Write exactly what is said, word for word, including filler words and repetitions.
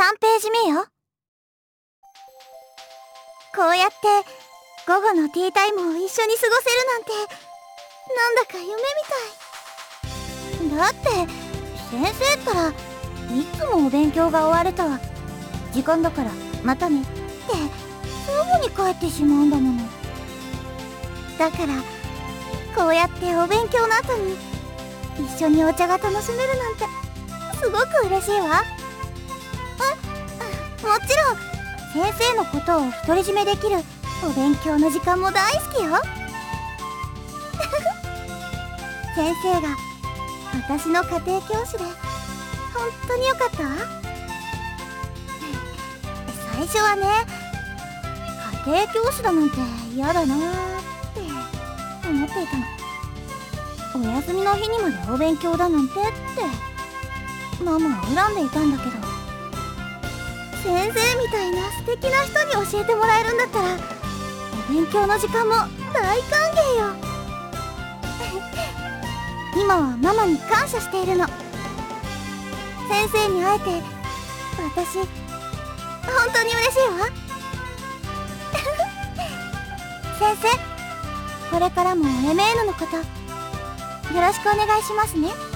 さんページめよ。こうやって午後のティータイムを一緒に過ごせるなんて、なんだか夢みたい。だって先生ったらいつもお勉強が終わると「時間だからまたね」ってすぐに帰ってしまうんだもの。だからこうやってお勉強の後に一緒にお茶が楽しめるなんてすごく嬉しいわ。もちろん先生のことを独り占めできるお勉強の時間も大好きよ。先生が私の家庭教師で本当によかったわ。最初はね、家庭教師だなんて嫌だなーって思っていたの。お休みの日にまでお勉強だなんてってママは恨んでいたんだけど、先生みたいな素敵な人に教えてもらえるんだったらお勉強の時間も大歓迎よ。今はママに感謝しているの。先生に会えて私本当に嬉しいわ。先生、これからも エムエヌ のことよろしくお願いしますね。